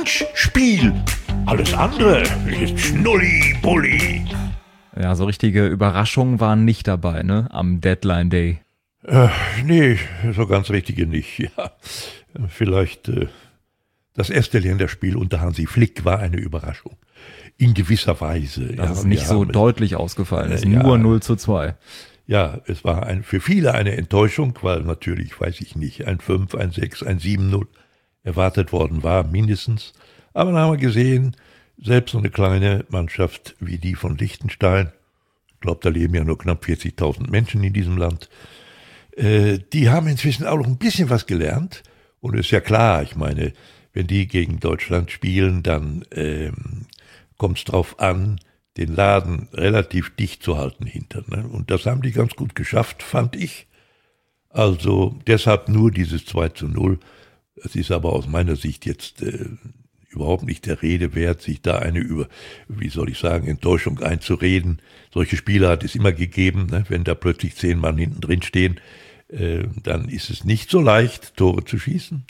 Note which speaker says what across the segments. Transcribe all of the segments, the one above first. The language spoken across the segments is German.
Speaker 1: Handspiel. Alles andere ist Schnulli-Bulli.
Speaker 2: Ja, so richtige Überraschungen waren nicht dabei, ne, am Deadline Day.
Speaker 1: Nee, so ganz richtige nicht. Ja, vielleicht das erste Länderspiel unter Hansi Flick war eine Überraschung. In gewisser Weise.
Speaker 2: Dass es nicht so deutlich ausgefallen ist, nur 0:2.
Speaker 1: Ja, es war für viele eine Enttäuschung, weil natürlich, weiß ich nicht, ein 5, ein 6, ein 7-0 erwartet worden war, mindestens. Aber dann haben wir gesehen, selbst so eine kleine Mannschaft wie die von Liechtenstein, ich glaube, da leben ja nur knapp 40.000 Menschen in diesem Land, die haben inzwischen auch noch ein bisschen was gelernt. Und ist ja klar, ich meine, wenn die gegen Deutschland spielen, dann kommt es drauf an, den Laden relativ dicht zu halten hinter. Ne? Und das haben die ganz gut geschafft, fand ich. Also deshalb nur dieses 2:0. Es ist aber aus meiner Sicht jetzt überhaupt nicht der Rede wert, sich da eine Enttäuschung einzureden. Solche Spiele hat es immer gegeben, ne? Wenn da plötzlich 10 Mann hinten drin stehen, dann ist es nicht so leicht, Tore zu schießen.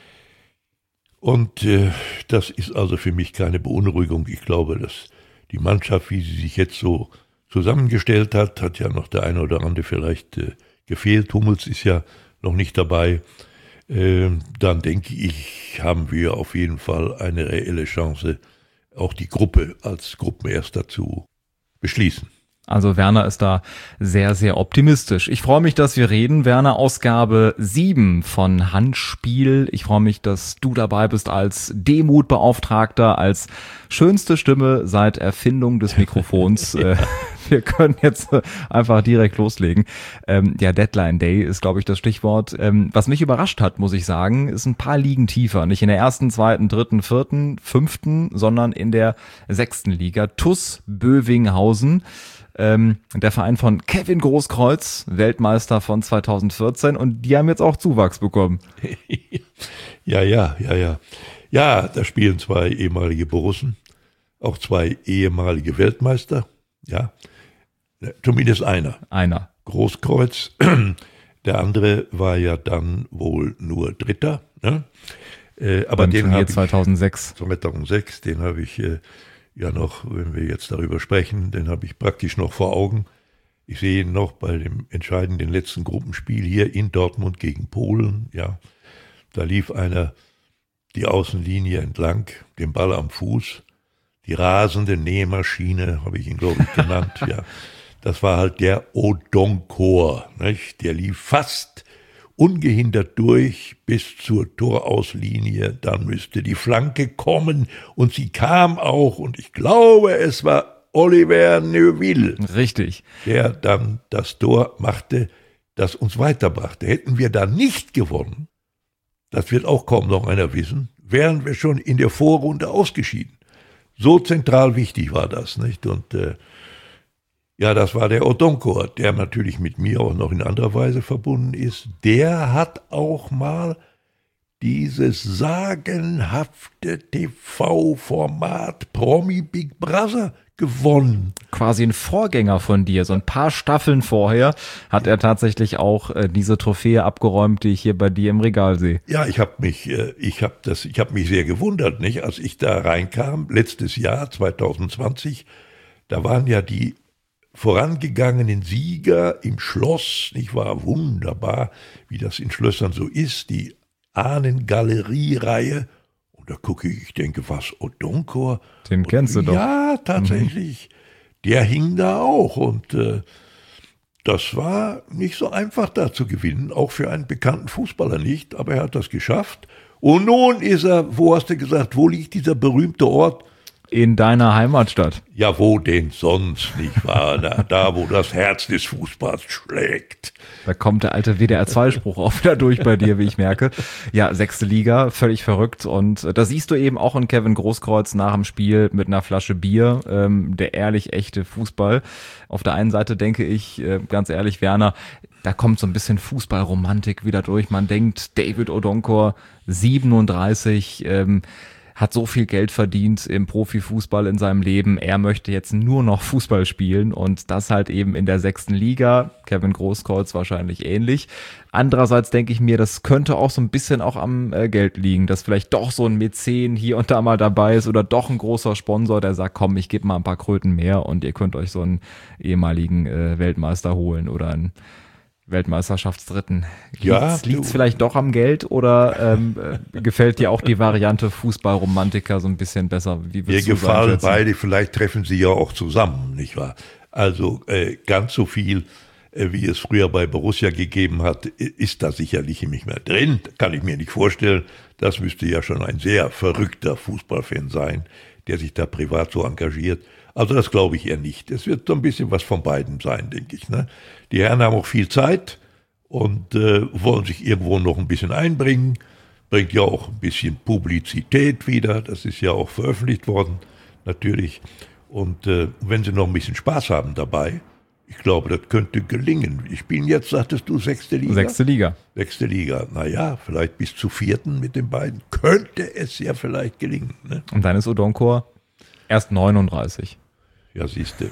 Speaker 1: Und das ist also für mich keine Beunruhigung. Ich glaube, dass die Mannschaft, wie sie sich jetzt so zusammengestellt hat ja noch der eine oder andere vielleicht gefehlt. Hummels ist ja noch nicht dabei. Dann denke ich, haben wir auf jeden Fall eine reelle Chance, auch die Gruppe als Gruppenerster zu beschließen.
Speaker 2: Also Werner ist da sehr, sehr optimistisch. Ich freue mich, dass wir reden. Werner, Ausgabe 7 von Handspiel. Ich freue mich, dass du dabei bist als Demutbeauftragter, als schönste Stimme seit Erfindung des Mikrofons. Wir können jetzt einfach direkt loslegen. Ja, Deadline Day ist, glaube ich, das Stichwort. Was mich überrascht hat, muss ich sagen, ist ein paar Ligen tiefer. Nicht in der 1., 2., 3., 4., 5., sondern in der 6. Liga. TuS Bövinghausen. Der Verein von Kevin Großkreuz, Weltmeister von 2014, und die haben jetzt auch Zuwachs bekommen.
Speaker 1: Ja. Ja, da spielen 2 ehemalige Borussen, auch 2 ehemalige Weltmeister, ja, zumindest einer. Großkreuz, der andere war ja dann wohl nur Dritter, ne? Aber den habe ich 2006, den habe ich ja noch, wenn wir jetzt darüber sprechen, den habe ich praktisch noch vor Augen. Ich sehe ihn noch bei dem entscheidenden letzten Gruppenspiel hier in Dortmund gegen Polen. Ja, da lief einer die Außenlinie entlang, den Ball am Fuß, die rasende Nähmaschine, habe ich ihn, glaube ich, genannt. Ja, das war halt der Odonkor, nicht? Der lief fast ungehindert durch bis zur Torauslinie, dann müsste die Flanke kommen und sie kam auch und ich glaube, es war Oliver Neuville.
Speaker 2: Richtig.
Speaker 1: Der dann das Tor machte, das uns weiterbrachte. Hätten wir da nicht gewonnen, das wird auch kaum noch einer wissen, wären wir schon in der Vorrunde ausgeschieden. So zentral wichtig war das, nicht? Und ja, das war der Odonkor, der natürlich mit mir auch noch in anderer Weise verbunden ist. Der hat auch mal dieses sagenhafte TV-Format Promi Big Brother gewonnen.
Speaker 2: Quasi ein Vorgänger von dir. So ein paar Staffeln vorher hat er tatsächlich auch diese Trophäe abgeräumt, die ich hier bei dir im Regal sehe.
Speaker 1: Ja, ich habe mich sehr gewundert, nicht, als ich da reinkam, letztes Jahr 2020. Da waren ja die vorangegangenen Sieger im Schloss, nicht wahr, wunderbar, wie das in Schlössern so ist, die Ahnen-Galerie-Reihe. Und da gucke ich denke, was, Odonkor?
Speaker 2: Den kennst du doch.
Speaker 1: Ja, tatsächlich. Der hing da auch und das war nicht so einfach da zu gewinnen, auch für einen bekannten Fußballer nicht, aber er hat das geschafft. Und nun ist er, wo hast du gesagt, wo liegt dieser berühmte Ort?
Speaker 2: In deiner Heimatstadt.
Speaker 1: Ja, wo denn sonst, nicht wahr? Da, wo das Herz des Fußballs schlägt.
Speaker 2: Da kommt der alte WDR-2-Spruch auch wieder durch bei dir, wie ich merke. Ja, 6. Liga, völlig verrückt. Und da siehst du eben auch in Kevin Großkreuz nach dem Spiel mit einer Flasche Bier, der ehrlich echte Fußball. Auf der einen Seite denke ich, ganz ehrlich, Werner, da kommt so ein bisschen Fußballromantik wieder durch. Man denkt, David Odonkor, 37, hat so viel Geld verdient im Profifußball in seinem Leben. Er möchte jetzt nur noch Fußball spielen und das halt eben in der 6. Liga. Kevin Großkreuz wahrscheinlich ähnlich. Andererseits denke ich mir, das könnte auch so ein bisschen auch am Geld liegen, dass vielleicht doch so ein Mäzen hier und da mal dabei ist oder doch ein großer Sponsor, der sagt, komm, ich gebe mal ein paar Kröten mehr und ihr könnt euch so einen ehemaligen Weltmeister holen oder einen Weltmeisterschaftsdritten. Liegt's vielleicht doch am Geld oder gefällt dir auch die Variante Fußballromantiker so ein bisschen besser?
Speaker 1: Mir gefallen beide, vielleicht treffen sie ja auch zusammen, nicht wahr? Also ganz so viel, wie es früher bei Borussia gegeben hat, ist da sicherlich nicht mehr drin. Kann ich mir nicht vorstellen. Das müsste ja schon ein sehr verrückter Fußballfan sein, der sich da privat so engagiert. Also das glaube ich eher nicht. Es wird so ein bisschen was von beiden sein, denke ich. Ne? Die Herren haben auch viel Zeit und wollen sich irgendwo noch ein bisschen einbringen. Bringt ja auch ein bisschen Publizität wieder. Das ist ja auch veröffentlicht worden, natürlich. Und wenn sie noch ein bisschen Spaß haben dabei, ich glaube, das könnte gelingen. Ich bin jetzt, sagtest du, 6. Liga?
Speaker 2: 6. Liga.
Speaker 1: 6. Liga. Naja, vielleicht bis zu 4. mit den beiden. Könnte es ja vielleicht gelingen. Ne?
Speaker 2: Und dann ist Odonkor erst 39.
Speaker 1: Ja, siehste,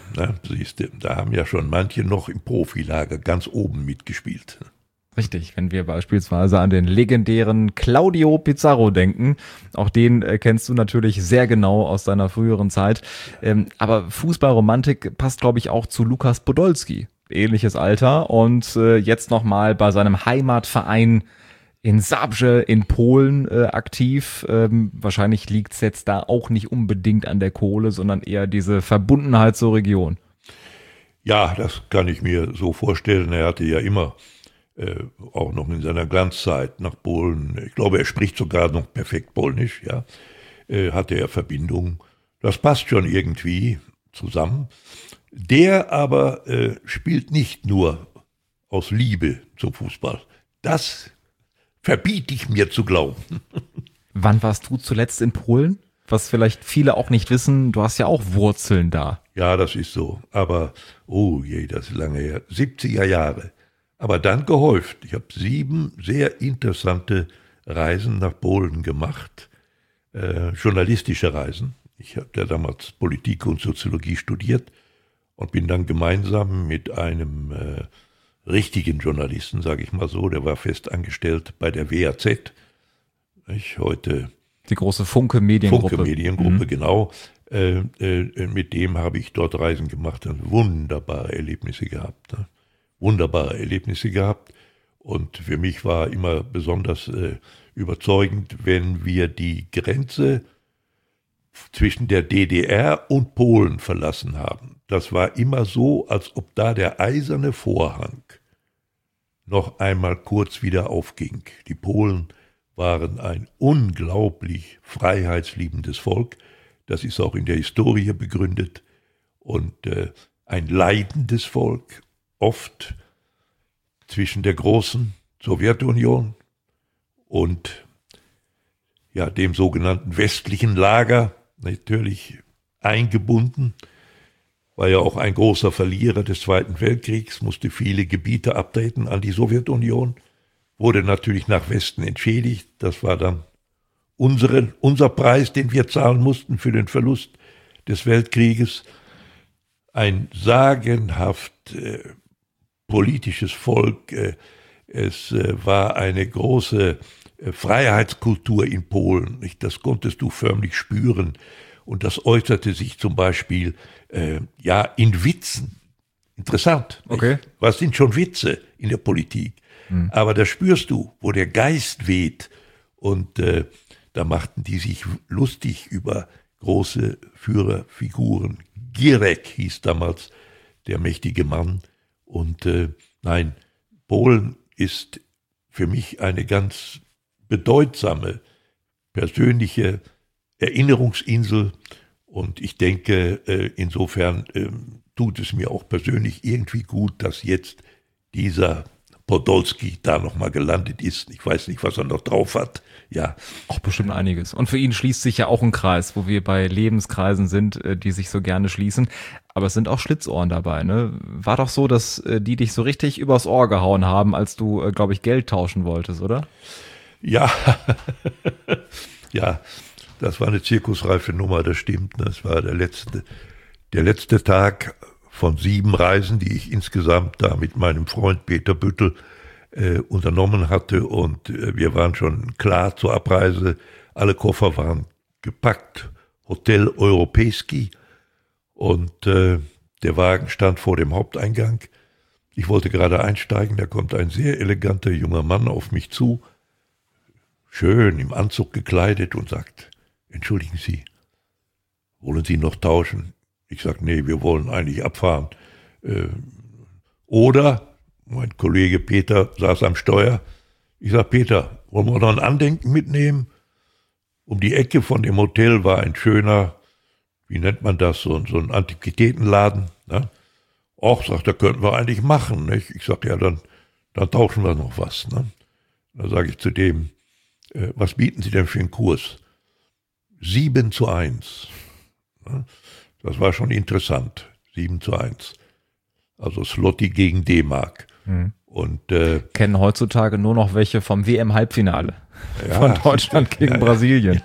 Speaker 1: da haben ja schon manche noch im Profilager ganz oben mitgespielt.
Speaker 2: Richtig, wenn wir beispielsweise an den legendären Claudio Pizarro denken, auch den kennst du natürlich sehr genau aus deiner früheren Zeit, aber Fußballromantik passt, glaube ich, auch zu Lukas Podolski, ähnliches Alter und jetzt nochmal bei seinem Heimatverein in Zabrze in Polen aktiv. Wahrscheinlich liegt's jetzt da auch nicht unbedingt an der Kohle, sondern eher diese Verbundenheit zur Region.
Speaker 1: Ja, das kann ich mir so vorstellen. Er hatte ja immer auch noch in seiner Glanzzeit nach Polen, ich glaube, er spricht sogar noch perfekt Polnisch, ja, hatte er Verbindungen. Das passt schon irgendwie zusammen. Der aber spielt nicht nur aus Liebe zum Fußball. Das verbiete ich mir zu glauben.
Speaker 2: Wann warst du zuletzt in Polen? Was vielleicht viele auch nicht wissen, du hast ja auch Wurzeln da.
Speaker 1: Ja, das ist so. Aber, oh je, das ist lange her. 70er Jahre. Aber dann gehäuft. Ich habe 7 sehr interessante Reisen nach Polen gemacht. Journalistische Reisen. Ich habe ja damals Politik und Soziologie studiert und bin dann gemeinsam mit einem richtigen Journalisten, sage ich mal so, der war fest angestellt bei der WAZ. Heute
Speaker 2: die große Funke Mediengruppe.
Speaker 1: Funke Mediengruppe, genau. Mit dem habe ich dort Reisen gemacht und wunderbare Erlebnisse gehabt. Ne? Wunderbare Erlebnisse gehabt. Und für mich war immer besonders überzeugend, wenn wir die Grenze zwischen der DDR und Polen verlassen haben. Das war immer so, als ob da der eiserne Vorhang noch einmal kurz wieder aufging. Die Polen waren ein unglaublich freiheitsliebendes Volk. Das ist auch in der Historie begründet. Und ein leidendes Volk, oft zwischen der großen Sowjetunion und ja, dem sogenannten westlichen Lager, natürlich eingebunden, war ja auch ein großer Verlierer des Zweiten Weltkriegs, musste viele Gebiete abtreten an die Sowjetunion, wurde natürlich nach Westen entschädigt. Das war dann unser Preis, den wir zahlen mussten für den Verlust des Weltkrieges. Ein sagenhaft politisches Volk. Es war eine große Freiheitskultur in Polen. Das konntest du förmlich spüren. Und das äußerte sich zum Beispiel in Witzen. Interessant.
Speaker 2: Okay.
Speaker 1: Nicht? Was sind schon Witze in der Politik? Aber da spürst du, wo der Geist weht. Und da machten die sich lustig über große Führerfiguren. Gierek hieß damals der mächtige Mann. Und nein, Polen ist für mich eine ganz bedeutsame, persönliche Erinnerungsinsel. Und ich denke, insofern tut es mir auch persönlich irgendwie gut, dass jetzt dieser Podolski da nochmal gelandet ist. Ich weiß nicht, was er noch drauf hat. Ja.
Speaker 2: Auch bestimmt einiges. Und für ihn schließt sich ja auch ein Kreis, wo wir bei Lebenskreisen sind, die sich so gerne schließen. Aber es sind auch Schlitzohren dabei, ne? War doch so, dass die dich so richtig übers Ohr gehauen haben, als du, glaube ich, Geld tauschen wolltest, oder?
Speaker 1: Ja. Ja. Das war eine zirkusreife Nummer, das stimmt. Das war der letzte Tag von 7 Reisen, die ich insgesamt da mit meinem Freund Peter Büttel unternommen hatte. Und wir waren schon klar zur Abreise. Alle Koffer waren gepackt. Hotel Europejski. Und der Wagen stand vor dem Haupteingang. Ich wollte gerade einsteigen, da kommt ein sehr eleganter junger Mann auf mich zu, schön im Anzug gekleidet und sagt, entschuldigen Sie, wollen Sie noch tauschen? Ich sage, nee, wir wollen eigentlich abfahren. Oder, mein Kollege Peter saß am Steuer, ich sage, Peter, wollen wir noch ein Andenken mitnehmen? Um die Ecke von dem Hotel war ein schöner, wie nennt man das, so ein Antiquitätenladen. Ne? Och, sagt er, könnten wir eigentlich machen. Nicht? Ich sage, ja, dann tauschen wir noch was. Ne? Dann sage ich zu dem, was bieten Sie denn für einen Kurs? 7:1. Ne? Das war schon interessant, 7:1. Also Zloty gegen D-Mark. Und
Speaker 2: kennen heutzutage nur noch welche vom WM-Halbfinale von Deutschland gegen Brasilien.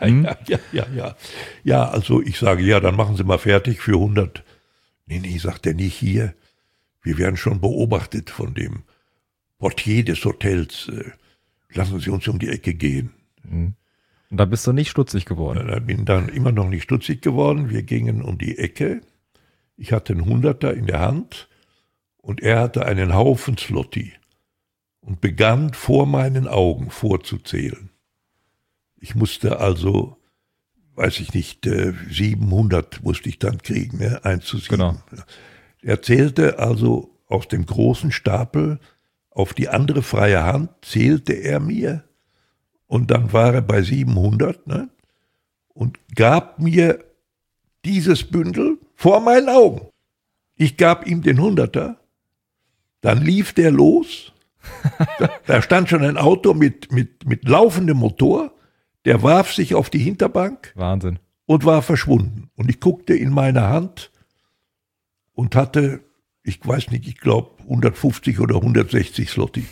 Speaker 1: Ja, also ich sage, ja, dann machen Sie mal fertig für 100. Nee, sagt er, nicht hier. Wir werden schon beobachtet von dem Portier des Hotels. Lassen Sie uns um die Ecke gehen.
Speaker 2: Und da bist du nicht stutzig geworden?
Speaker 1: Da bin dann immer noch nicht stutzig geworden. Wir gingen um die Ecke. Ich hatte einen 100er in der Hand und er hatte einen Haufen Zloty und begann vor meinen Augen vorzuzählen. Ich musste also, weiß ich nicht, 700 musste ich dann kriegen, ne? 1:7.
Speaker 2: Genau.
Speaker 1: Er zählte also aus dem großen Stapel auf die andere freie Hand, zählte er mir und dann war er bei 700, ne? Und gab mir dieses Bündel vor meinen Augen. Ich gab ihm den 100er, dann lief der los, da stand schon ein Auto mit laufendem Motor, der warf sich auf die Hinterbank.
Speaker 2: Wahnsinn.
Speaker 1: Und war verschwunden. Und ich guckte in meine Hand und hatte, ich weiß nicht, ich glaube 150 oder 160 Zloty.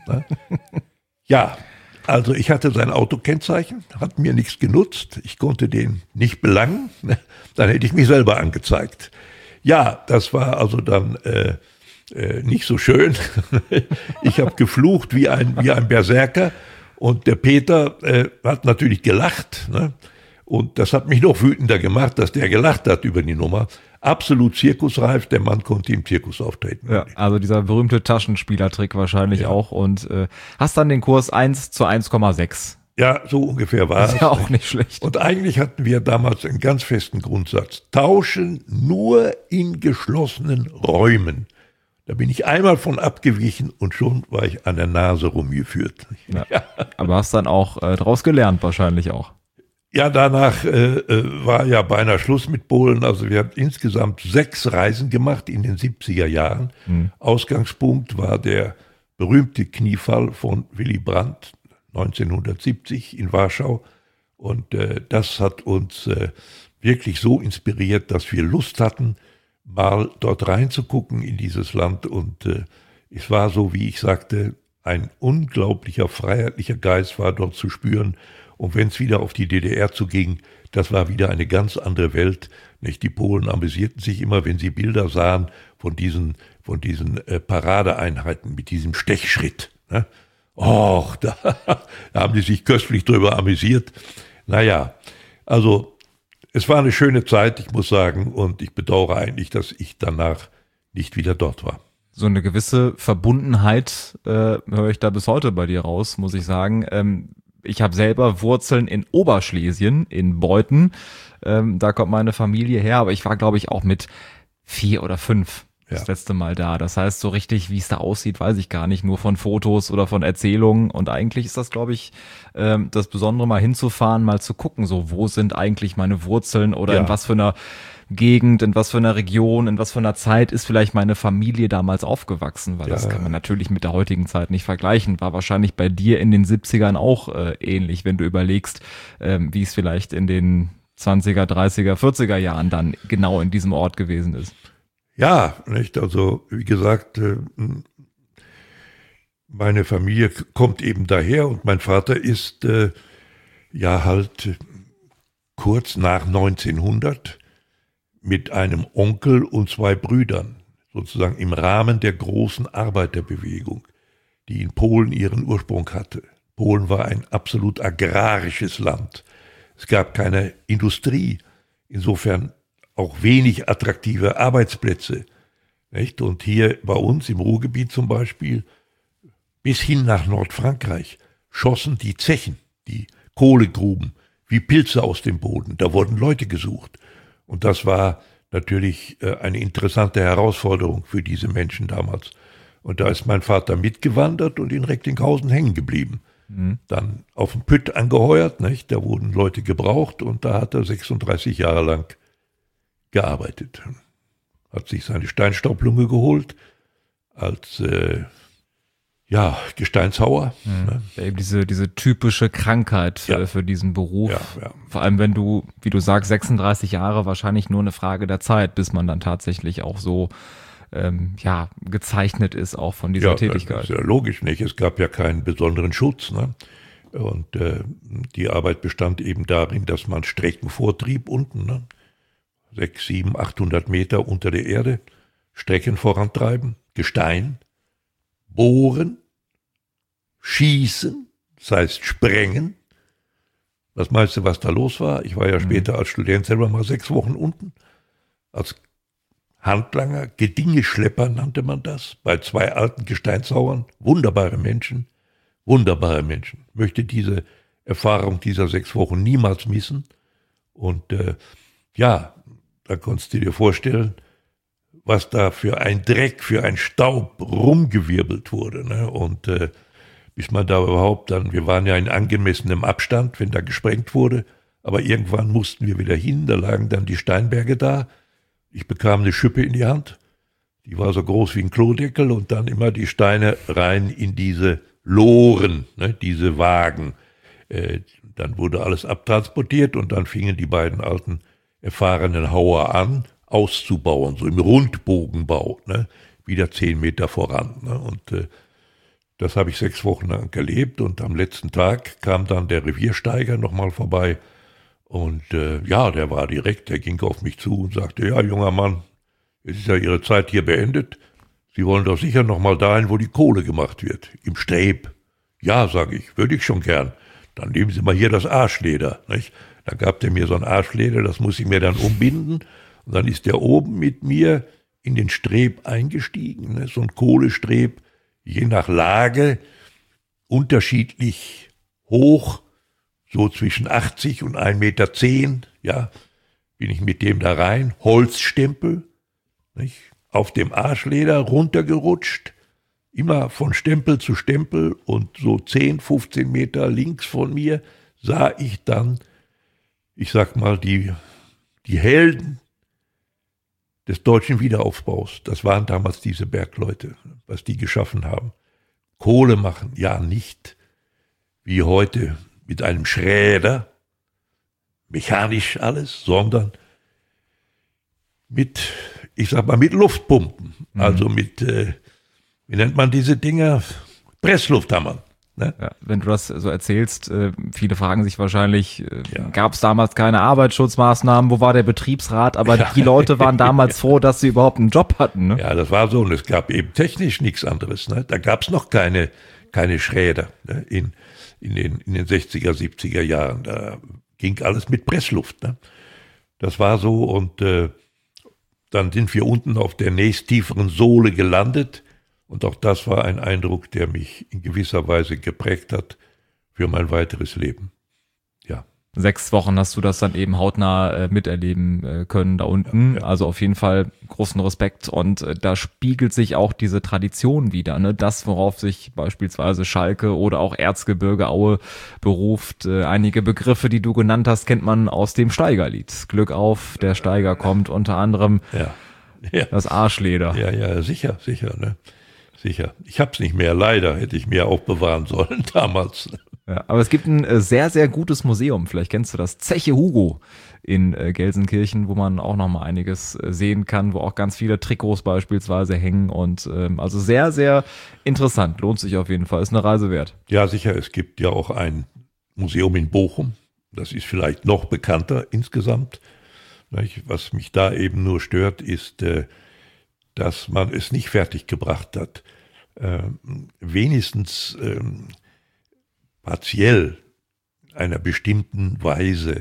Speaker 1: Ja, also ich hatte sein Autokennzeichen, hat mir nichts genutzt, ich konnte den nicht belangen, dann hätte ich mich selber angezeigt. Ja, das war also dann nicht so schön. Ich habe geflucht wie ein Berserker und der Peter hat natürlich gelacht, ne? Und das hat mich noch wütender gemacht, dass der gelacht hat über die Nummer. Absolut zirkusreif, der Mann konnte im Zirkus auftreten.
Speaker 2: Ja, also dieser berühmte Taschenspielertrick wahrscheinlich auch. Und hast dann den Kurs 1:1,6.
Speaker 1: Ja, so ungefähr war es.
Speaker 2: Ist ja auch nicht schlecht.
Speaker 1: Und eigentlich hatten wir damals einen ganz festen Grundsatz. Tauschen nur in geschlossenen Räumen. Da bin ich einmal von abgewichen und schon war ich an der Nase rumgeführt.
Speaker 2: Ja. Aber hast dann auch draus gelernt wahrscheinlich auch.
Speaker 1: Ja, danach war ja beinahe Schluss mit Polen. Also wir haben insgesamt 6 Reisen gemacht in den 70er Jahren. Ausgangspunkt war der berühmte Kniefall von Willy Brandt 1970 in Warschau. Und das hat uns wirklich so inspiriert, dass wir Lust hatten, mal dort reinzugucken in dieses Land. Und es war so, wie ich sagte, ein unglaublicher freiheitlicher Geist war dort zu spüren. Und wenn es wieder auf die DDR zuging, das war wieder eine ganz andere Welt. Nicht? Die Polen amüsierten sich immer, wenn sie Bilder sahen von diesen Paradeeinheiten mit diesem Stechschritt. Ne? Och, da haben die sich köstlich drüber amüsiert. Naja, also es war eine schöne Zeit, ich muss sagen, und ich bedauere eigentlich, dass ich danach nicht wieder dort war.
Speaker 2: So eine gewisse Verbundenheit höre ich da bis heute bei dir raus, muss ich sagen. Ich habe selber Wurzeln in Oberschlesien, in Beuthen. Da kommt meine Familie her, aber ich war, glaube ich, auch mit 4 oder 5 das letzte Mal da. Das heißt, so richtig, wie es da aussieht, weiß ich gar nicht. Nur von Fotos oder von Erzählungen. Und eigentlich ist das, glaube ich, das Besondere, mal hinzufahren, mal zu gucken, so wo sind eigentlich meine Wurzeln oder in was für einer Gegend, in was für einer Region, in was für einer Zeit ist vielleicht meine Familie damals aufgewachsen, weil das kann man natürlich mit der heutigen Zeit nicht vergleichen. War wahrscheinlich bei dir in den 70ern auch ähnlich, wenn du überlegst, wie es vielleicht in den 20er, 30er, 40er Jahren dann genau in diesem Ort gewesen ist.
Speaker 1: Ja, nicht? Also wie gesagt, meine Familie kommt eben daher und mein Vater ist halt kurz nach 1900 mit einem Onkel und 2 Brüdern, sozusagen im Rahmen der großen Arbeiterbewegung, die in Polen ihren Ursprung hatte. Polen war ein absolut agrarisches Land. Es gab keine Industrie, insofern auch wenig attraktive Arbeitsplätze. Nicht? Und hier bei uns im Ruhrgebiet zum Beispiel, bis hin nach Nordfrankreich, schossen die Zechen, die Kohlegruben, wie Pilze aus dem Boden. Da wurden Leute gesucht. Und das war natürlich eine interessante Herausforderung für diese Menschen damals. Und da ist mein Vater mitgewandert und in Recklinghausen hängen geblieben. Dann auf dem Pütt angeheuert, nicht? Da wurden Leute gebraucht und da hat er 36 Jahre lang gearbeitet. Hat sich seine Steinstaublunge geholt als Gesteinshauer.
Speaker 2: Ne? Ja, eben diese typische Krankheit für diesen Beruf. Ja. Vor allem, wenn du, wie du sagst, 36 Jahre, wahrscheinlich nur eine Frage der Zeit, bis man dann tatsächlich auch so gezeichnet ist auch von dieser Tätigkeit.
Speaker 1: Das ist ja logisch nicht. Es gab ja keinen besonderen Schutz. Ne? Und die Arbeit bestand eben darin, dass man Strecken vortrieb unten, ne? 600, 700, 800 Meter unter der Erde, Strecken vorantreiben, Gestein, bohren, schießen, das heißt sprengen. Was meinst du, was da los war? Ich war ja später als Student selber mal 6 Wochen unten, als Handlanger, Gedingeschlepper nannte man das, bei 2 alten Gesteinshauern, wunderbare Menschen. Möchte diese Erfahrung dieser 6 Wochen niemals missen. Und da konntest du dir vorstellen, was da für ein Dreck, für ein Staub rumgewirbelt wurde. Ne? Und bis man da überhaupt dann, wir waren ja in angemessenem Abstand, wenn da gesprengt wurde, aber irgendwann mussten wir wieder hin, da lagen dann die Steinberge da. Ich bekam eine Schippe in die Hand, die war so groß wie ein Klodeckel und dann immer die Steine rein in diese Loren, ne, diese Wagen. Dann wurde alles abtransportiert und dann fingen die beiden alten erfahrenen Hauer an, auszubauen, so im Rundbogenbau, ne, wieder 10 Meter voran. Ne, und das habe ich 6 Wochen lang erlebt und am letzten Tag kam dann der Reviersteiger nochmal vorbei. Und der war direkt, der ging auf mich zu und sagte, ja, junger Mann, es ist ja Ihre Zeit hier beendet. Sie wollen doch sicher noch mal dahin, wo die Kohle gemacht wird, im Streb. Ja, sage ich, würde ich schon gern. Dann nehmen Sie mal hier das Arschleder. Nicht? Da gab der mir so ein Arschleder, das muss ich mir dann umbinden. Und dann ist der oben mit mir in den Streb eingestiegen, ne? So ein Kohlestreb, je nach Lage, unterschiedlich hoch, so zwischen 80 und 1,10 Meter, ja, bin ich mit dem da rein, Holzstempel, nicht? Auf dem Arschleder runtergerutscht, immer von Stempel zu Stempel und so 10, 15 Meter links von mir sah ich dann, ich sag mal, die Helden des deutschen Wiederaufbaus. Das waren damals diese Bergleute, was die geschaffen haben. Kohle machen, ja nicht wie heute mit einem Schräder, mechanisch alles, sondern mit, ich sag mal, mit Luftpumpen. Also mit, wie nennt man diese Dinger? Presslufthammer. Ne?
Speaker 2: Ja, wenn du das so erzählst, viele fragen sich wahrscheinlich, gab es damals keine Arbeitsschutzmaßnahmen, wo war der Betriebsrat? Aber die Leute waren damals froh, dass sie überhaupt einen Job hatten. Ne?
Speaker 1: Ja, das war so und es gab eben technisch nichts anderes. Ne? Da gab es noch keine Schräder, ne? In den 60er, 70er Jahren. Da ging alles mit Pressluft. Ne? Das war so und dann sind wir unten auf der nächsttieferen Sohle gelandet und auch das war ein Eindruck, der mich in gewisser Weise geprägt hat für mein weiteres Leben. Ja.
Speaker 2: 6 Wochen hast du das dann eben hautnah miterleben können da unten. Ja. Also auf jeden Fall großen Respekt und da spiegelt sich auch diese Tradition wieder. Ne? Das, worauf sich beispielsweise Schalke oder auch Erzgebirge Aue beruft. Einige Begriffe, die du genannt hast, kennt man aus dem Steigerlied. Glück auf, der Steiger kommt, unter anderem das Arschleder.
Speaker 1: Ja, sicher, ne? Sicher. Ich hab's nicht mehr, leider. Hätte ich mir aufbewahren sollen damals.
Speaker 2: Ja, aber es gibt ein sehr, sehr gutes Museum. Vielleicht kennst du das Zeche Hugo in Gelsenkirchen, wo man auch noch mal einiges sehen kann, wo auch ganz viele Trikots beispielsweise hängen und also sehr, sehr interessant. Lohnt sich auf jeden Fall. Ist eine Reise wert.
Speaker 1: Ja, sicher. Es gibt ja auch ein Museum in Bochum, Das ist vielleicht noch bekannter insgesamt. Was mich da eben nur stört, ist, dass man es nicht fertiggebracht hat, wenigstens partiell einer bestimmten Weise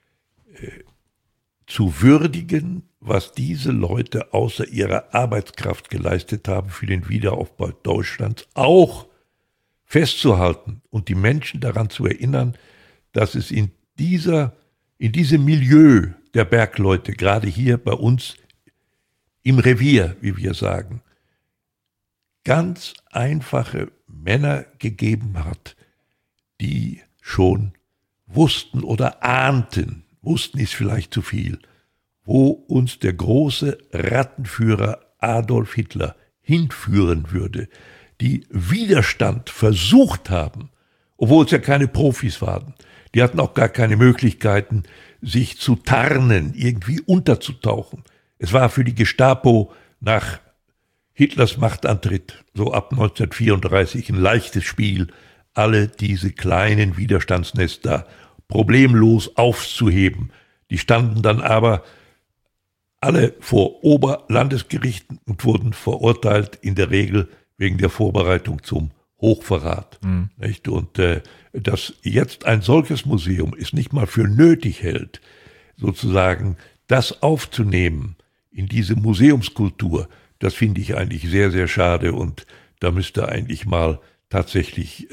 Speaker 1: zu würdigen, was diese Leute außer ihrer Arbeitskraft geleistet haben für den Wiederaufbau Deutschlands, auch festzuhalten und die Menschen daran zu erinnern, dass es in diesem Milieu der Bergleute, gerade hier bei uns im Revier, wie wir sagen, ganz einfache Männer gegeben hat, die schon wussten oder ahnten, wussten ist vielleicht zu viel, wo uns der große Rattenführer Adolf Hitler hinführen würde, die Widerstand versucht haben, obwohl es ja keine Profis waren. Die hatten auch gar keine Möglichkeiten, sich zu tarnen, irgendwie unterzutauchen. Es war für die Gestapo nach Hitlers Machtantritt, so ab 1934, ein leichtes Spiel, alle diese kleinen Widerstandsnester problemlos aufzuheben. Die standen dann aber alle vor Oberlandesgerichten und wurden verurteilt, in der Regel wegen der Vorbereitung zum Hochverrat. Nicht? Und dass jetzt ein solches Museum es nicht mal für nötig hält, sozusagen das aufzunehmen in diese Museumskultur, das finde ich eigentlich sehr, sehr schade. Und da müsste eigentlich mal tatsächlich,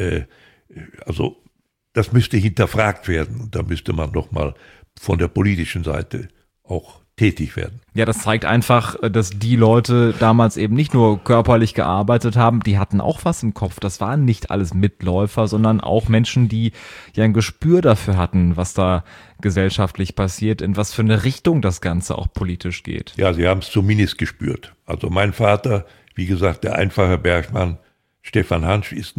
Speaker 1: das müsste hinterfragt werden. Und da müsste man doch mal von der politischen Seite auch tätig werden.
Speaker 2: Ja, das zeigt einfach, dass die Leute damals eben nicht nur körperlich gearbeitet haben, die hatten auch was im Kopf. Das waren nicht alles Mitläufer, sondern auch Menschen, die ja ein Gespür dafür hatten, was da gesellschaftlich passiert, in was für eine Richtung das Ganze auch politisch geht.
Speaker 1: Ja, sie haben es zumindest gespürt. Also mein Vater, wie gesagt, der einfache Bergmann Stefan Hansch, ist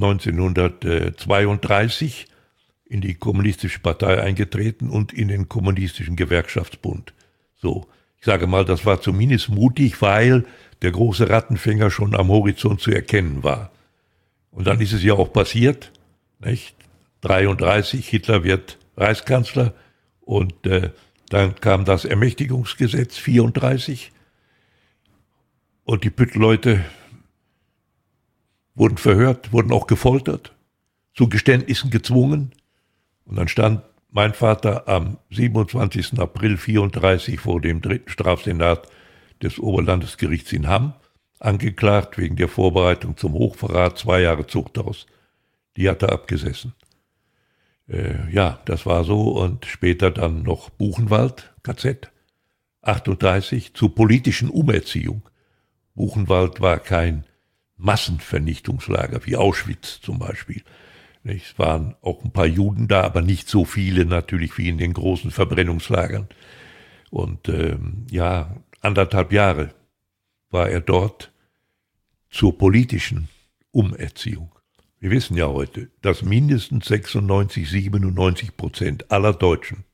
Speaker 1: 1932 in die Kommunistische Partei eingetreten und in den Kommunistischen Gewerkschaftsbund. So, ich sage mal, das war zumindest mutig, weil der große Rattenfänger schon am Horizont zu erkennen war. Und dann ist es ja auch passiert, nicht? 1933, Hitler wird Reichskanzler und dann kam das Ermächtigungsgesetz 1934 und die Püttleute wurden verhört, wurden auch gefoltert, zu Geständnissen gezwungen und dann stand mein Vater am 27. April 1934 vor dem 3. Strafsenat des Oberlandesgerichts in Hamm angeklagt wegen der Vorbereitung zum Hochverrat, 2 Jahre Zuchthaus. Die hat er abgesessen. Ja, das war so und später dann noch Buchenwald, KZ, 1938, zur politischen Umerziehung. Buchenwald war kein Massenvernichtungslager wie Auschwitz zum Beispiel. Es waren auch ein paar Juden da, aber nicht so viele natürlich wie in den großen Verbrennungslagern. Und 1,5 Jahre war er dort zur politischen Umerziehung. Wir wissen ja heute, dass mindestens 96-97% aller Deutschen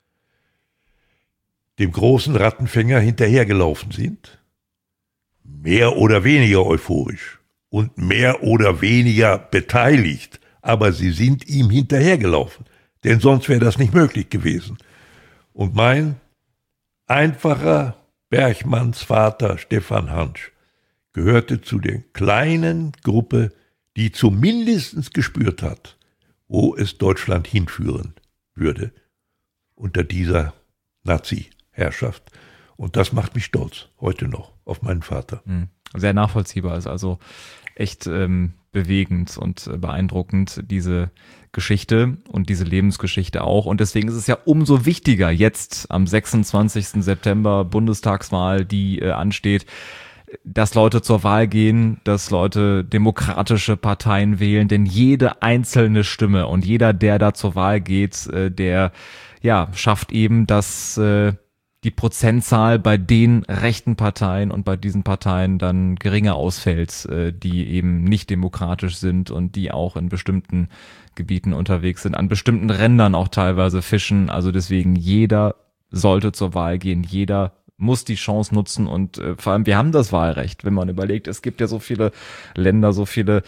Speaker 1: dem großen Rattenfänger hinterhergelaufen sind, mehr oder weniger euphorisch und mehr oder weniger beteiligt. Aber sie sind ihm hinterhergelaufen, denn sonst wäre das nicht möglich gewesen. Und mein einfacher Bergmannsvater Stefan Hansch gehörte zu der kleinen Gruppe, die zumindest gespürt hat, wo es Deutschland hinführen würde unter dieser Nazi-Herrschaft. Und das macht mich stolz, heute noch, auf meinen Vater.
Speaker 2: Sehr nachvollziehbar, ist also echt bewegend und beeindruckend, diese Geschichte und diese Lebensgeschichte auch. Und deswegen ist es ja umso wichtiger, jetzt am 26. September Bundestagswahl, die ansteht, dass Leute zur Wahl gehen, dass Leute demokratische Parteien wählen, denn jede einzelne Stimme und jeder, der da zur Wahl geht, der schafft eben, dass die Prozentzahl bei den rechten Parteien und bei diesen Parteien dann geringer ausfällt, die eben nicht demokratisch sind und die auch in bestimmten Gebieten unterwegs sind, an bestimmten Rändern auch teilweise fischen. Also deswegen, jeder sollte zur Wahl gehen, jeder muss die Chance nutzen und vor allem, wir haben das Wahlrecht, wenn man überlegt, es gibt ja so viele Länder, so viele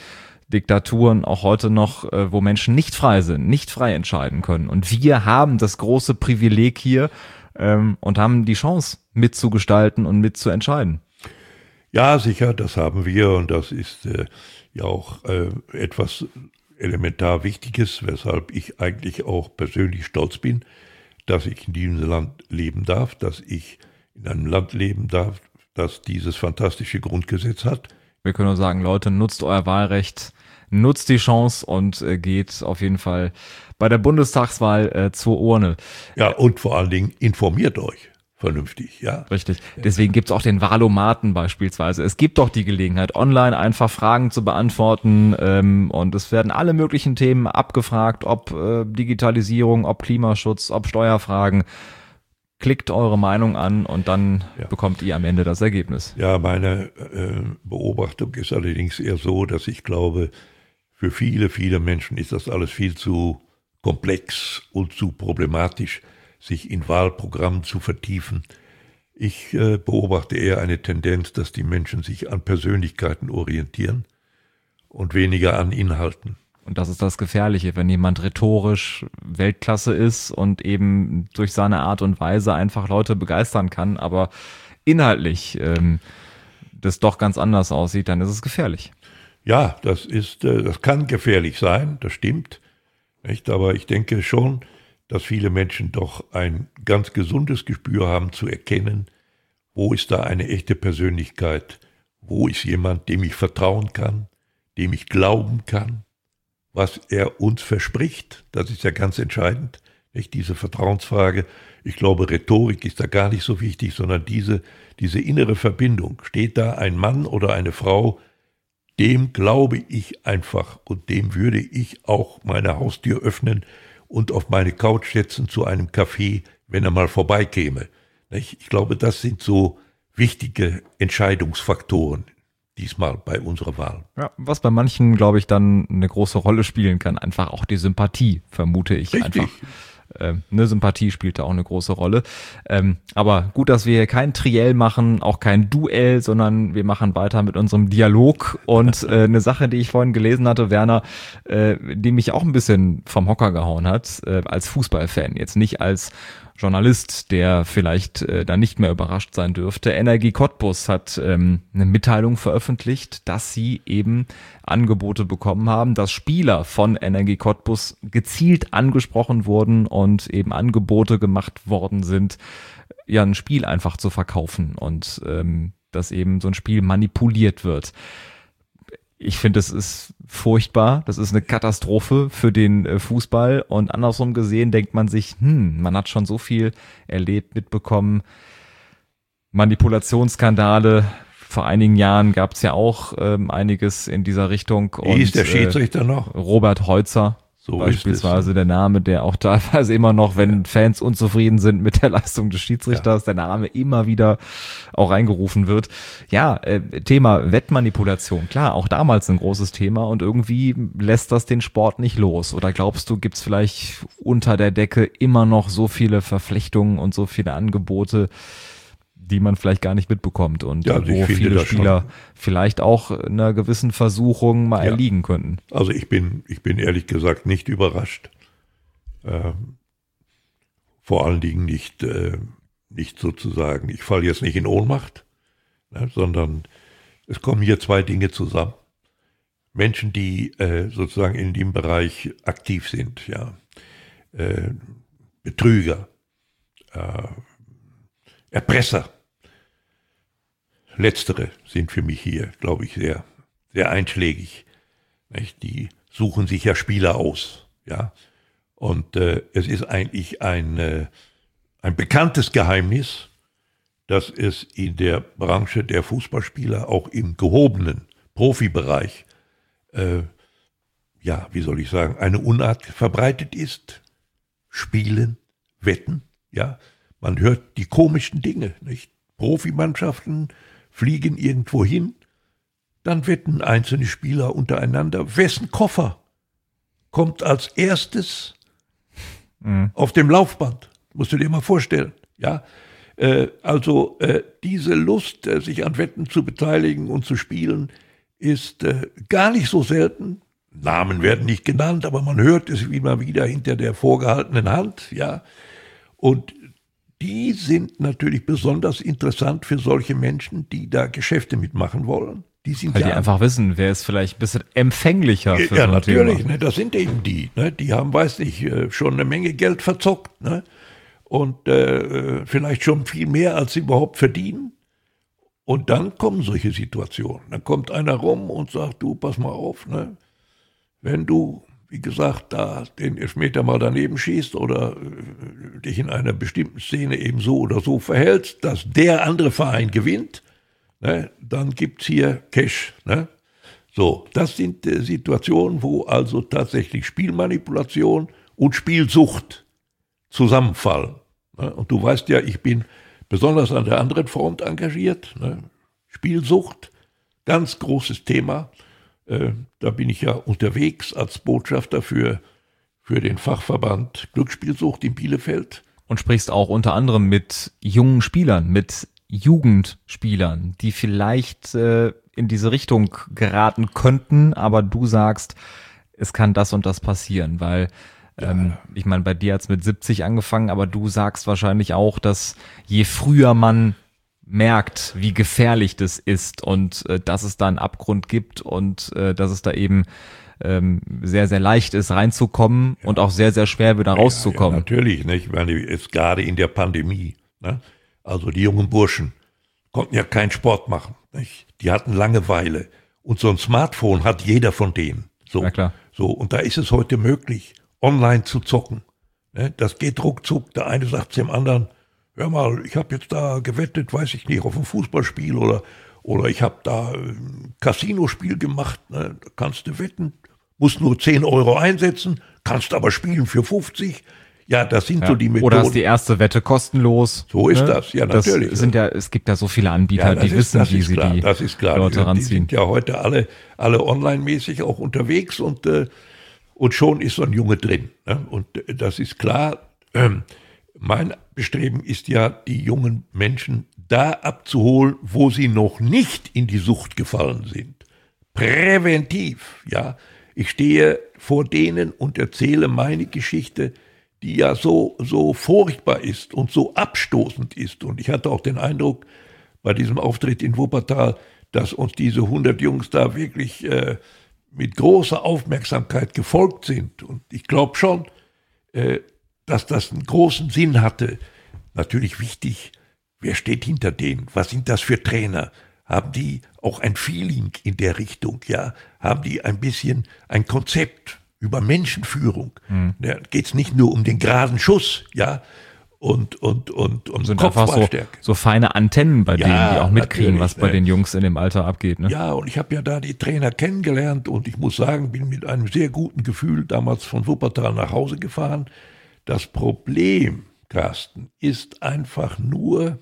Speaker 2: Diktaturen auch heute noch, wo Menschen nicht frei sind, nicht frei entscheiden können. Und wir haben das große Privileg hier und haben die Chance mitzugestalten und mitzuentscheiden.
Speaker 1: Ja, sicher, das haben wir und das ist ja auch etwas elementar Wichtiges, weshalb ich eigentlich auch persönlich stolz bin, dass ich in diesem Land leben darf, dass ich in einem Land leben darf, das dieses fantastische Grundgesetz hat.
Speaker 2: Wir können nur sagen, Leute, nutzt euer Wahlrecht, nutzt die Chance und geht auf jeden Fall bei der Bundestagswahl zur Urne.
Speaker 1: Ja, und vor allen Dingen informiert euch vernünftig, ja.
Speaker 2: Richtig. Deswegen gibt's auch den Wahlomaten beispielsweise. Es gibt doch die Gelegenheit, online einfach Fragen zu beantworten und es werden alle möglichen Themen abgefragt, ob Digitalisierung, ob Klimaschutz, ob Steuerfragen. Klickt eure Meinung an und dann bekommt ihr am Ende das Ergebnis.
Speaker 1: Ja, meine Beobachtung ist allerdings eher so, dass ich glaube, für viele, viele Menschen ist das alles viel zu komplex und zu problematisch, sich in Wahlprogrammen zu vertiefen. Ich beobachte eher eine Tendenz, dass die Menschen sich an Persönlichkeiten orientieren und weniger an Inhalten.
Speaker 2: Und das ist das Gefährliche, wenn jemand rhetorisch Weltklasse ist und eben durch seine Art und Weise einfach Leute begeistern kann, aber inhaltlich das doch ganz anders aussieht, dann ist es gefährlich.
Speaker 1: Ja, das kann gefährlich sein, das stimmt, nicht? Aber ich denke schon, dass viele Menschen doch ein ganz gesundes Gespür haben zu erkennen, wo ist da eine echte Persönlichkeit, wo ist jemand, dem ich vertrauen kann, dem ich glauben kann, was er uns verspricht, das ist ja ganz entscheidend, nicht? Diese Vertrauensfrage. Ich glaube, Rhetorik ist da gar nicht so wichtig, sondern diese innere Verbindung. Steht da ein Mann oder eine Frau, dem glaube ich einfach und dem würde ich auch meine Haustür öffnen und auf meine Couch setzen zu einem Café, wenn er mal vorbeikäme. Ich glaube, das sind so wichtige Entscheidungsfaktoren diesmal bei unserer Wahl.
Speaker 2: Ja, was bei manchen, glaube ich, dann eine große Rolle spielen kann, einfach auch die Sympathie, vermute ich.
Speaker 1: Richtig.
Speaker 2: Einfach. Eine Sympathie spielt da auch eine große Rolle. Aber gut, dass wir hier kein Triell machen, auch kein Duell, sondern wir machen weiter mit unserem Dialog. Und eine Sache, die ich vorhin gelesen hatte, Werner, die mich auch ein bisschen vom Hocker gehauen hat, als Fußballfan, jetzt nicht als Journalist, der vielleicht da nicht mehr überrascht sein dürfte. Energie Cottbus hat eine Mitteilung veröffentlicht, dass sie eben Angebote bekommen haben, dass Spieler von Energie Cottbus gezielt angesprochen wurden und eben Angebote gemacht worden sind, ja ein Spiel einfach zu verkaufen und dass eben so ein Spiel manipuliert wird. Ich finde, das ist furchtbar, das ist eine Katastrophe für den Fußball und andersrum gesehen denkt man sich, man hat schon so viel erlebt, mitbekommen, Manipulationsskandale, vor einigen Jahren gab es ja auch einiges in dieser Richtung.
Speaker 1: Wie ist der Schiedsrichter noch?
Speaker 2: Robert Heutzer. So beispielsweise der Name, der auch teilweise immer noch, wenn Fans unzufrieden sind mit der Leistung des Schiedsrichters, der Name immer wieder auch reingerufen wird. Ja, Thema Wettmanipulation, klar, auch damals ein großes Thema und irgendwie lässt das den Sport nicht los. Oder glaubst du, gibt's vielleicht unter der Decke immer noch so viele Verflechtungen und so viele Angebote, die man vielleicht gar nicht mitbekommt und wo viele Spieler vielleicht auch einer gewissen Versuchung mal erliegen könnten.
Speaker 1: Also ich bin ehrlich gesagt nicht überrascht. Vor allen Dingen nicht sozusagen, ich falle jetzt nicht in Ohnmacht, sondern es kommen hier zwei Dinge zusammen. Menschen, die sozusagen in dem Bereich aktiv sind, Betrüger, Erpresser. Letztere sind für mich hier, glaube ich, sehr, sehr einschlägig. Die suchen sich ja Spieler aus, ja. Und es ist eigentlich ein bekanntes Geheimnis, dass es in der Branche der Fußballspieler auch im gehobenen Profibereich, eine Unart verbreitet ist. Spielen, wetten, ja. Man hört die komischen Dinge, nicht? Profimannschaften fliegen irgendwo hin, dann wetten einzelne Spieler untereinander, wessen Koffer kommt als erstes auf dem Laufband, musst du dir mal vorstellen, ja. Diese Lust, sich an Wetten zu beteiligen und zu spielen, ist gar nicht so selten. Namen werden nicht genannt, aber man hört es immer wieder hinter der vorgehaltenen Hand, ja. Und die sind natürlich besonders interessant für solche Menschen, die da Geschäfte mitmachen wollen.
Speaker 2: Weil die einfach wissen, wer ist vielleicht ein bisschen empfänglicher für so ein
Speaker 1: natürlich,
Speaker 2: Thema.
Speaker 1: Ne, das sind eben die. Ne, die haben, weiß nicht, schon eine Menge Geld verzockt. Ne, und vielleicht schon viel mehr, als sie überhaupt verdienen. Und dann kommen solche Situationen. Dann kommt einer rum und sagt, du, pass mal auf, ne, wenn du, wie gesagt, da den Elfmeter mal daneben schießt oder dich in einer bestimmten Szene eben so oder so verhältst, dass der andere Verein gewinnt, ne, dann gibt's hier Cash. Ne? So, das sind Situationen, wo also tatsächlich Spielmanipulation und Spielsucht zusammenfallen. Ne? Und du weißt ja, ich bin besonders an der anderen Front engagiert. Ne? Spielsucht, ganz großes Thema. Da bin ich ja unterwegs als Botschafter für den Fachverband Glücksspielsucht in Bielefeld.
Speaker 2: Und sprichst auch unter anderem mit jungen Spielern, mit Jugendspielern, die vielleicht in diese Richtung geraten könnten, aber du sagst, es kann das und das passieren, weil ich meine, bei dir hat's mit 70 angefangen, aber du sagst wahrscheinlich auch, dass je früher man merkt, wie gefährlich das ist und dass es da einen Abgrund gibt und dass es da eben sehr, sehr leicht ist, reinzukommen und auch sehr, sehr schwer wieder rauszukommen.
Speaker 1: Ja, natürlich, nicht? Ich meine, jetzt gerade in der Pandemie, ne? Also die jungen Burschen konnten ja keinen Sport machen. Nicht? Die hatten Langeweile. Und so ein Smartphone hat jeder von denen. So,
Speaker 2: ja, klar.
Speaker 1: So, und da ist es heute möglich, online zu zocken. Ne? Das geht ruckzuck. Der eine sagt dem anderen, hör mal, ich habe jetzt da gewettet, weiß ich nicht, auf ein Fußballspiel oder ich habe da ein Casinospiel gemacht. Ne? Da kannst du wetten, musst nur 10 Euro einsetzen, kannst aber spielen für 50. Ja, das sind so die Methoden.
Speaker 2: Oder ist die erste Wette kostenlos?
Speaker 1: So ist das, ja, natürlich.
Speaker 2: Es gibt ja so viele Anbieter, die wissen, wie sie die Leute ranziehen. Die
Speaker 1: sind ja heute alle online-mäßig auch unterwegs und schon ist so ein Junge drin. Ne? Und das ist klar. Mein Bestreben ist ja, die jungen Menschen da abzuholen, wo sie noch nicht in die Sucht gefallen sind. Präventiv, ja. Ich stehe vor denen und erzähle meine Geschichte, die ja so furchtbar ist und so abstoßend ist. Und ich hatte auch den Eindruck bei diesem Auftritt in Wuppertal, dass uns diese 100 Jungs da wirklich mit großer Aufmerksamkeit gefolgt sind. Und ich glaube schon, dass das einen großen Sinn hatte. Natürlich wichtig, wer steht hinter denen? Was sind das für Trainer? Haben die auch ein Feeling in der Richtung? Ja, haben die ein bisschen ein Konzept über Menschenführung? Da geht's nicht nur um den geraden Schuss, ja, und
Speaker 2: sind einfach so feine Antennen bei denen, die auch mitkriegen, was bei den Jungs in dem Alter abgeht. Ne?
Speaker 1: Ja, und ich habe ja da die Trainer kennengelernt und ich muss sagen, bin mit einem sehr guten Gefühl damals von Wuppertal nach Hause gefahren. Das Problem, Carsten, ist einfach nur,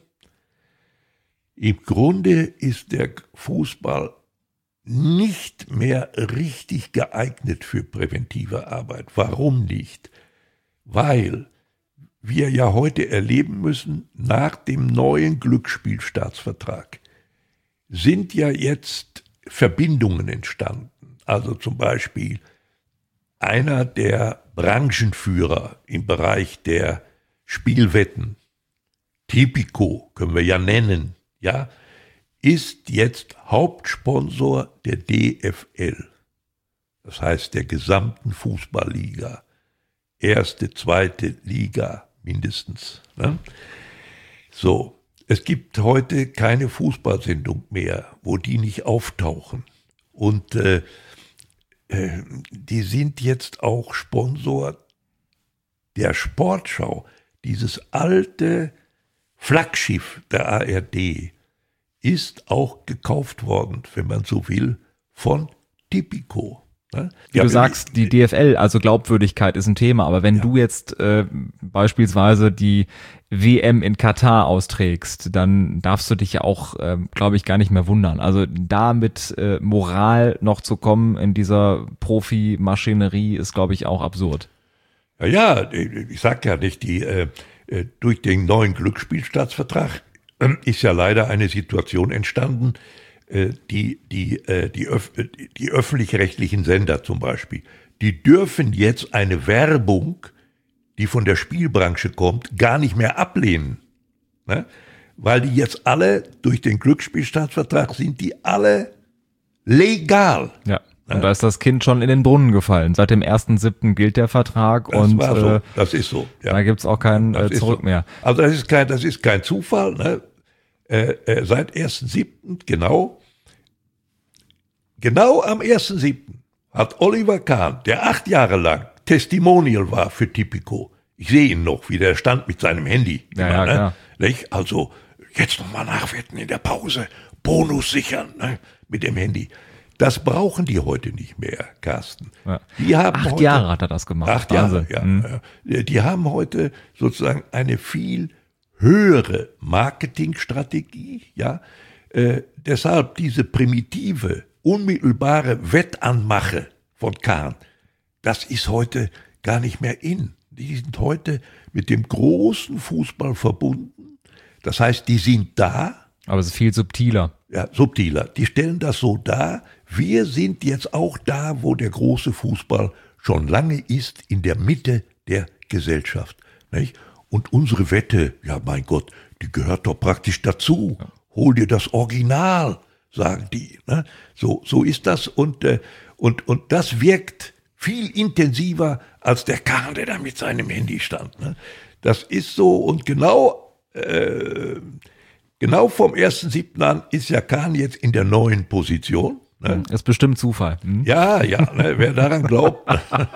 Speaker 1: im Grunde ist der Fußball nicht mehr richtig geeignet für präventive Arbeit. Warum nicht? Weil wir ja heute erleben müssen, nach dem neuen Glücksspielstaatsvertrag sind ja jetzt Verbindungen entstanden. Also zum Beispiel einer der Branchenführer im Bereich der Spielwetten, Tipico können wir ja nennen, ja, ist jetzt Hauptsponsor der DFL. Das heißt der gesamten Fußballliga. Erste, zweite Liga mindestens. Ne? So, es gibt heute keine Fußballsendung mehr, wo die nicht auftauchen. Und die sind jetzt auch Sponsor der Sportschau. Dieses alte Flaggschiff der ARD ist auch gekauft worden, wenn man so will, von Tipico. Ne?
Speaker 2: Du sagst, die DFL, also Glaubwürdigkeit ist ein Thema, aber wenn du jetzt beispielsweise die WM in Katar austrägst, dann darfst du dich ja auch, glaube ich, gar nicht mehr wundern. Also da mit Moral noch zu kommen in dieser Profimaschinerie ist, glaube ich, auch absurd.
Speaker 1: Ja, ich sag ja nicht, durch den neuen Glücksspielstaatsvertrag ist ja leider eine Situation entstanden, die öffentlich-rechtlichen Sender zum Beispiel, die dürfen jetzt eine Werbung, die von der Spielbranche kommt, gar nicht mehr ablehnen. Ne? Weil die jetzt alle, durch den Glücksspielstaatsvertrag sind die alle legal.
Speaker 2: Ja. Und da ist das Kind schon in den Brunnen gefallen. Seit dem 1.7. gilt der Vertrag
Speaker 1: das ist so. Ja.
Speaker 2: Da gibt's auch kein Zurück mehr.
Speaker 1: Also das ist kein Zufall. Ne? Seit 1.7. genau am 1.7. hat Oliver Kahn, der 8 Jahre lang Testimonial war für Tipico. Ich sehe ihn noch, wie der stand mit seinem Handy.
Speaker 2: Ja, klar.
Speaker 1: Also jetzt nochmal nachwetten in der Pause, Bonus sichern, ne? Mit dem Handy. Das brauchen die heute nicht mehr, Carsten.
Speaker 2: Ja.
Speaker 1: Die haben
Speaker 2: 8 Jahre hat er das gemacht.
Speaker 1: 8 Jahre, ja. Die haben heute sozusagen eine viel höhere Marketingstrategie. Ja. Deshalb diese primitive, unmittelbare Wettanmache von Kahn, das ist heute gar nicht mehr in. Die sind heute mit dem großen Fußball verbunden. Das heißt, die sind da.
Speaker 2: Aber es ist viel subtiler.
Speaker 1: Ja, subtiler. Die stellen das so dar. Wir sind jetzt auch da, wo der große Fußball schon lange ist, in der Mitte der Gesellschaft. Nicht? Und unsere Wette, ja mein Gott, die gehört doch praktisch dazu. Hol dir das Original, sagen die. Ne? So ist das und das wirkt viel intensiver als der Kahn, der da mit seinem Handy stand. Ne? Das ist so und genau vom 1.7. an ist ja Kahn jetzt in der neuen Position. Ne?
Speaker 2: Das ist bestimmt Zufall.
Speaker 1: Ja, ne, wer daran glaubt.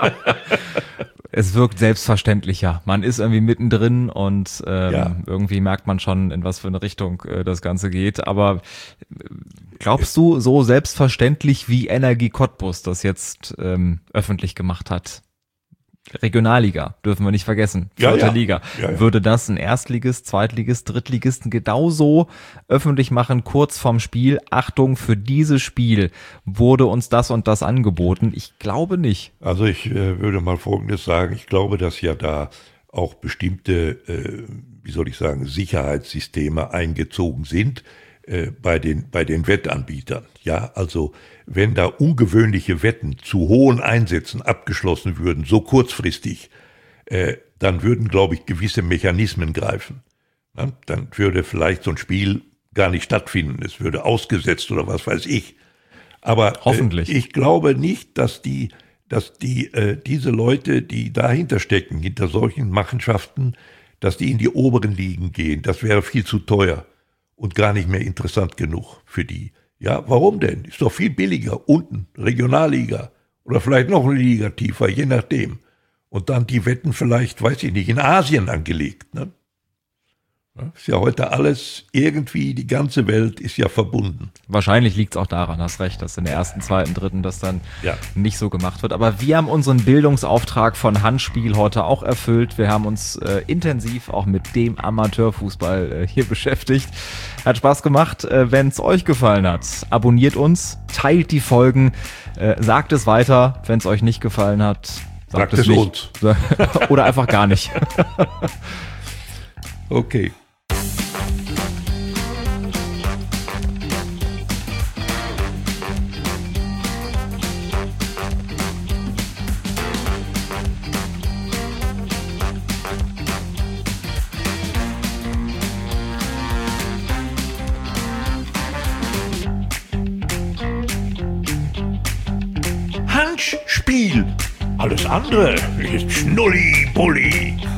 Speaker 2: Es wirkt selbstverständlicher. Man ist irgendwie mittendrin und irgendwie merkt man schon, in was für eine Richtung das Ganze geht. Aber glaubst du, so selbstverständlich wie Energie Cottbus das jetzt öffentlich gemacht hat? Regionalliga, dürfen wir nicht vergessen. 4. Liga. Ja. Würde das ein Erstligist, Zweitligist, Drittligisten genauso öffentlich machen, kurz vorm Spiel? Achtung, für dieses Spiel wurde uns das und das angeboten. Ich glaube nicht.
Speaker 1: Also ich würde mal Folgendes sagen. Ich glaube, dass ja da auch bestimmte, Sicherheitssysteme eingezogen sind bei den Wettanbietern. Ja, also wenn da ungewöhnliche Wetten zu hohen Einsätzen abgeschlossen würden, so kurzfristig, dann würden, glaube ich, gewisse Mechanismen greifen. Ja, dann würde vielleicht so ein Spiel gar nicht stattfinden. Es würde ausgesetzt oder was weiß ich. Aber
Speaker 2: hoffentlich.
Speaker 1: Ich glaube nicht, dass diese Leute, die dahinter stecken, hinter solchen Machenschaften, dass die in die oberen Ligen gehen. Das wäre viel zu teuer und gar nicht mehr interessant genug für die. Ja, warum denn? Ist doch viel billiger. Unten, Regionalliga oder vielleicht noch eine Liga tiefer, je nachdem. Und dann die Wetten vielleicht, weiß ich nicht, in Asien angelegt. Ne? Ist ja heute alles irgendwie, die ganze Welt ist ja verbunden.
Speaker 2: Wahrscheinlich liegt es auch daran, hast recht, dass in der 1., 2., 3. das dann nicht so gemacht wird. Aber wir haben unseren Bildungsauftrag von Handspiel heute auch erfüllt. Wir haben uns intensiv auch mit dem Amateurfußball hier beschäftigt. Hat Spaß gemacht. Wenn es euch gefallen hat, abonniert uns, teilt die Folgen, sagt es weiter. Wenn es euch nicht gefallen hat, sagt es nicht. Uns. Oder einfach gar nicht.
Speaker 1: Okay. Handspiel. Alles andere ist Schnulli-Bulli.